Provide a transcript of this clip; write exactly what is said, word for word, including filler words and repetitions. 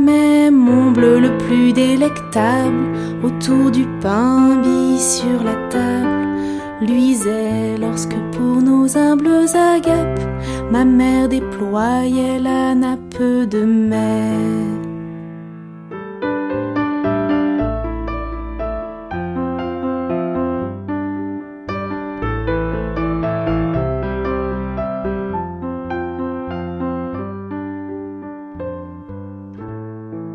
Mais mon bleu le plus délectable, autour du pain bis sur la table, luisait lorsque pour nos humbles agapes ma mère déployait la nappe de mer.